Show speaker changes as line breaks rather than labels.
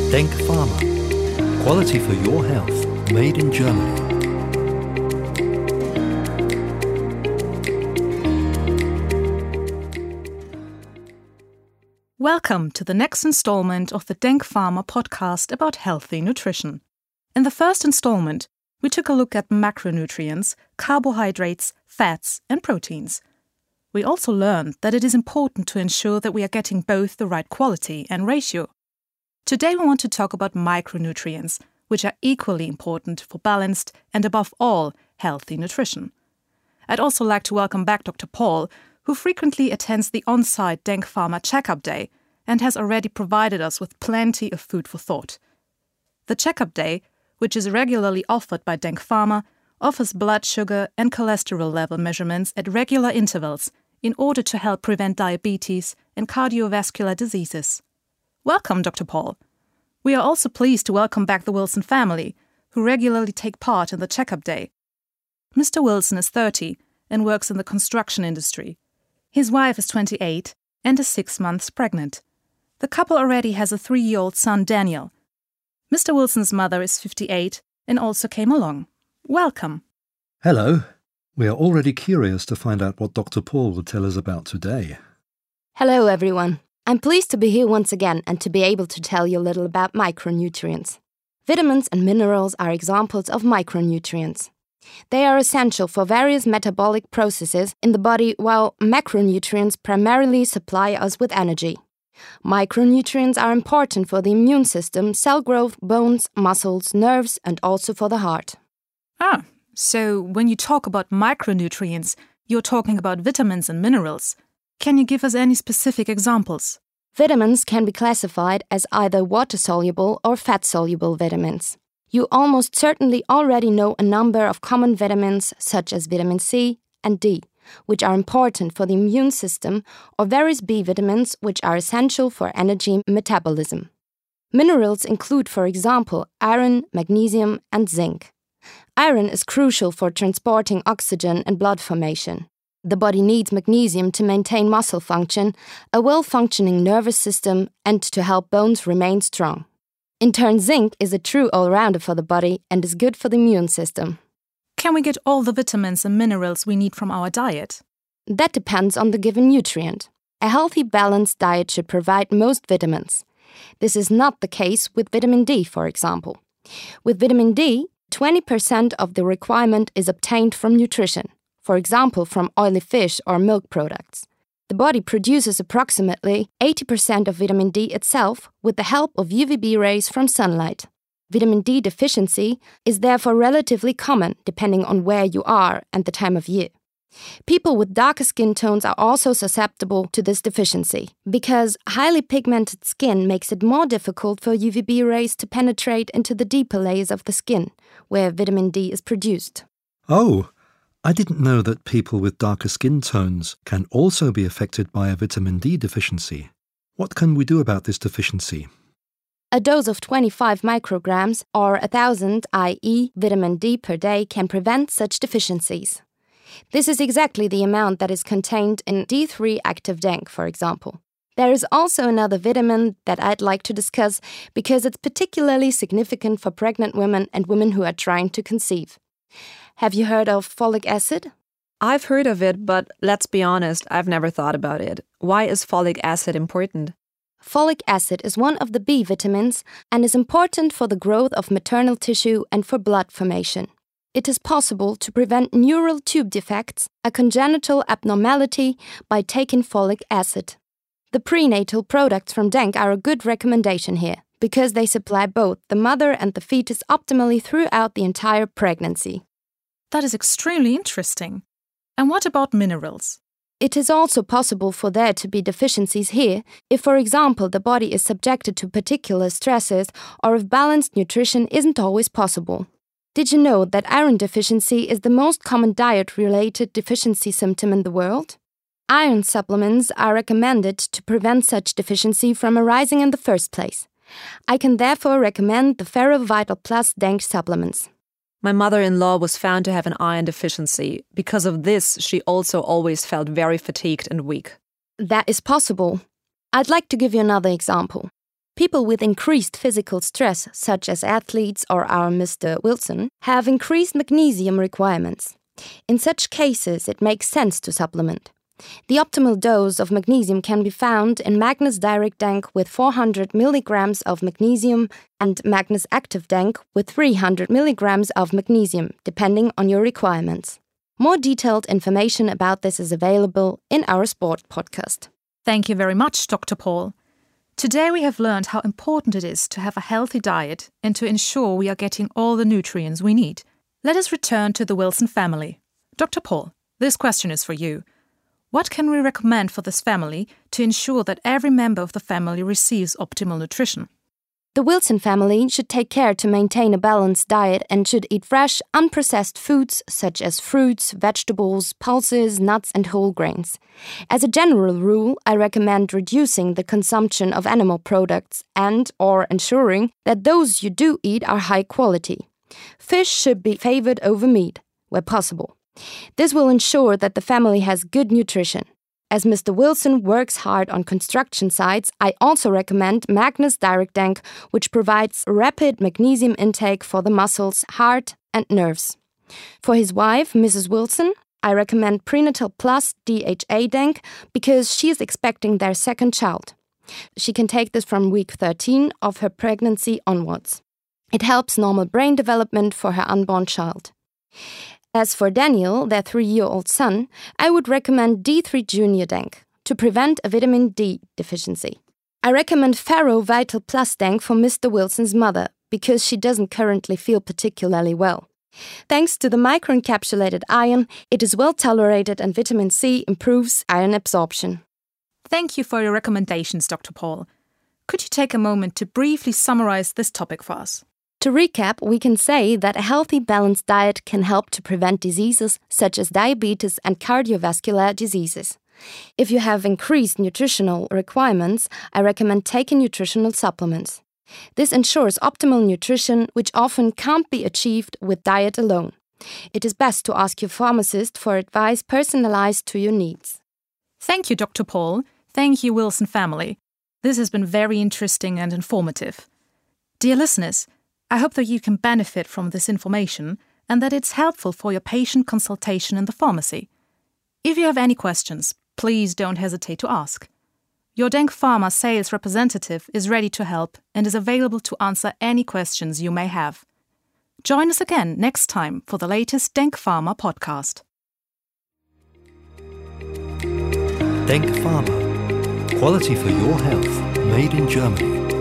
Denk Pharma. Quality for your health, made in Germany.
Welcome to the next installment of the Denk Pharma podcast about healthy nutrition. In the first installment, we took a look at macronutrients, carbohydrates, fats, and proteins. We also learned that it is important to ensure that we are getting both the right quality and ratio. Today we want to talk about micronutrients, which are equally important for balanced and, above all, healthy nutrition. I'd also like to welcome back Dr. Paul, who frequently attends the on-site Denk Pharma Checkup Day and has already provided us with plenty of food for thought. The Checkup Day, which is regularly offered by Denk Pharma, offers blood sugar and cholesterol level measurements at regular intervals in order to help prevent diabetes and cardiovascular diseases. Welcome, Dr. Paul. We are also pleased to welcome back the Wilson family, who regularly take part in the Checkup Day. Mr. Wilson is 30 and works in the construction industry. His wife is 28 and is 6 months pregnant. The couple already has a 3-year-old son, Daniel. Mr. Wilson's mother is 58 and also came along. Welcome.
Hello. We are already curious to find out what Dr. Paul will tell us about today.
Hello, everyone. I'm pleased to be here once again and to be able to tell you a little about micronutrients. Vitamins and minerals are examples of micronutrients. They are essential for various metabolic processes in the body, while macronutrients primarily supply us with energy. Micronutrients are important for the immune system, cell growth, bones, muscles, nerves, and also for the heart.
So when you talk about micronutrients, you're talking about vitamins and minerals. Can you give us any specific examples?
Vitamins can be classified as either water-soluble or fat-soluble vitamins. You almost certainly already know a number of common vitamins such as vitamin C and D, which are important for the immune system, or various B vitamins, which are essential for energy metabolism. Minerals include, for example, iron, magnesium, and zinc. Iron is crucial for transporting oxygen and blood formation. The body needs magnesium to maintain muscle function, a well-functioning nervous system, and to help bones remain strong. In turn, zinc is a true all-rounder for the body and is good for the immune system.
Can we get all the vitamins and minerals we need from our diet?
That depends on the given nutrient. A healthy, balanced diet should provide most vitamins. This is not the case with vitamin D, for example. With vitamin D, 20% of the requirement is obtained from nutrition, for example from oily fish or milk products. The body produces approximately 80% of vitamin D itself with the help of UVB rays from sunlight. Vitamin D deficiency is therefore relatively common depending on where you are and the time of year. People with darker skin tones are also susceptible to this deficiency because highly pigmented skin makes it more difficult for UVB rays to penetrate into the deeper layers of the skin, where vitamin D is produced.
Oh, I didn't know that people with darker skin tones can also be affected by a vitamin D deficiency. What can we do about this deficiency?
A dose of 25 micrograms or 1,000 i.e. vitamin D per day can prevent such deficiencies. This is exactly the amount that is contained in D3 Active Denk, for example. There is also another vitamin that I'd like to discuss because it's particularly significant for pregnant women and women who are trying to conceive. Have you heard of folic acid?
I've heard of it, but let's be honest, I've never thought about it. Why is folic acid important?
Folic acid is one of the B vitamins and is important for the growth of maternal tissue and for blood formation. It is possible to prevent neural tube defects, a congenital abnormality, by taking folic acid. The prenatal products from Denk are a good recommendation here, because they supply both the mother and the fetus optimally throughout the entire pregnancy.
That is extremely interesting. And what about minerals?
It is also possible for there to be deficiencies here if, for example, the body is subjected to particular stresses or if balanced nutrition isn't always possible. Did you know that iron deficiency is the most common diet-related deficiency symptom in the world? Iron supplements are recommended to prevent such deficiency from arising in the first place. I can therefore recommend the FerroVital Plus Denk supplements.
My mother-in-law was found to have an iron deficiency. Because of this, she also always felt very fatigued and weak.
That is possible. I'd like to give you another example. People with increased physical stress, such as athletes or our Mr. Wilson, have increased magnesium requirements. In such cases, it makes sense to supplement. The optimal dose of magnesium can be found in Magnus Direct Dank with 400 mg of magnesium and Magnus Active Dank with 300 mg of magnesium, depending on your requirements. More detailed information about this is available in our sport podcast.
Thank you very much, Dr. Paul. Today we have learned how important it is to have a healthy diet and to ensure we are getting all the nutrients we need. Let us return to the Wilson family. Dr. Paul, this question is for you. What can we recommend for this family to ensure that every member of the family receives optimal nutrition?
The Wilson family should take care to maintain a balanced diet and should eat fresh, unprocessed foods such as fruits, vegetables, pulses, nuts and whole grains. As a general rule, I recommend reducing the consumption of animal products and/or ensuring that those you do eat are high quality. Fish should be favored over meat, where possible. This will ensure that the family has good nutrition. As Mr. Wilson works hard on construction sites, I also recommend Magnus Direct Dank, which provides rapid magnesium intake for the muscles, heart and nerves. For his wife, Mrs. Wilson, I recommend Prenatal Plus DHA Dank because she is expecting their second child. She can take this from week 13 of her pregnancy onwards. It helps normal brain development for her unborn child. As for Daniel, their 3-year-old son, I would recommend D3 Junior Dank to prevent a vitamin D deficiency. I recommend Ferro Vital Plus Dank for Mr. Wilson's mother because she doesn't currently feel particularly well. Thanks to the microencapsulated iron, it is well tolerated and vitamin C improves iron absorption.
Thank you for your recommendations, Dr. Paul. Could you take a moment to briefly summarize this topic for us?
To recap, we can say that a healthy, balanced diet can help to prevent diseases such as diabetes and cardiovascular diseases. If you have increased nutritional requirements, I recommend taking nutritional supplements. This ensures optimal nutrition, which often can't be achieved with diet alone. It is best to ask your pharmacist for advice personalized to your needs.
Thank you, Dr. Paul. Thank you, Wilson family. This has been very interesting and informative. Dear listeners, I hope that you can benefit from this information and that it's helpful for your patient consultation in the pharmacy. If you have any questions, please don't hesitate to ask. Your Denk Pharma sales representative is ready to help and is available to answer any questions you may have. Join us again next time for the latest Denk Pharma podcast.
Denk Pharma. Quality for your health, made in Germany.